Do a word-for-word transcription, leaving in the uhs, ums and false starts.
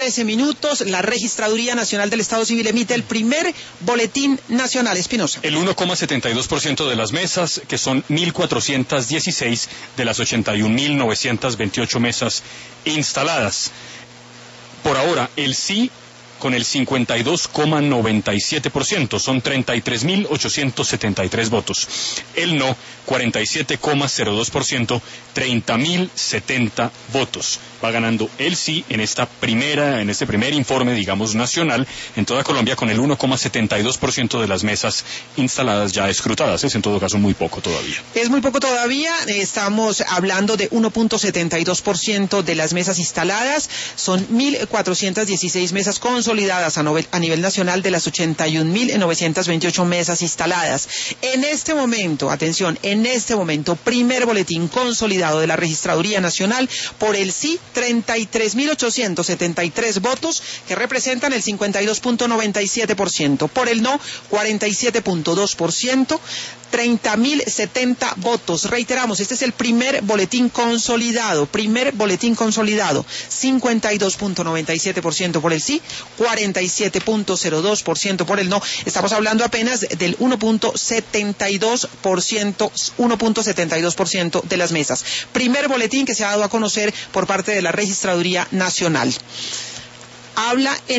trece minutos, la Registraduría Nacional del Estado Civil emite el primer boletín nacional. Espinosa. El uno coma setenta y dos por ciento de las mesas, que son mil cuatrocientas dieciséis de las ochenta y un mil novecientas veintiocho mesas instaladas. Por ahora, el sí con el cincuenta y dos coma noventa y siete por ciento, son treinta y tres mil ochocientos setenta y tres votos. El no, cuarenta y siete coma cero dos por ciento, treinta mil setenta votos. Va ganando el sí en esta primera, en este primer informe, digamos, nacional, en toda Colombia, con el uno coma setenta y dos por ciento de las mesas instaladas ya escrutadas. Es en todo caso muy poco todavía. Es muy poco todavía, estamos hablando de uno coma setenta y dos por ciento de las mesas instaladas, son mil cuatrocientas dieciséis mesas consolidadas a, novel, a nivel nacional de las ochenta y un mil novecientas veintiocho mesas instaladas. En este momento, atención, en este momento, primer boletín consolidado de la Registraduría Nacional, por el sí, treinta y tres mil ochocientos setenta y tres votos, que representan el cincuenta y dos coma noventa y siete por ciento. Por el no, cuarenta y siete coma dos por ciento. treinta mil setenta votos. Reiteramos, este es el primer boletín consolidado, primer boletín consolidado, cincuenta y dos coma noventa y siete por ciento por el sí, cuarenta y siete coma cero dos por ciento por el no. Estamos hablando apenas del uno coma setenta y dos por ciento, uno coma setenta y dos por ciento de las mesas. Primer boletín que se ha dado a conocer por parte de la Registraduría Nacional. Habla en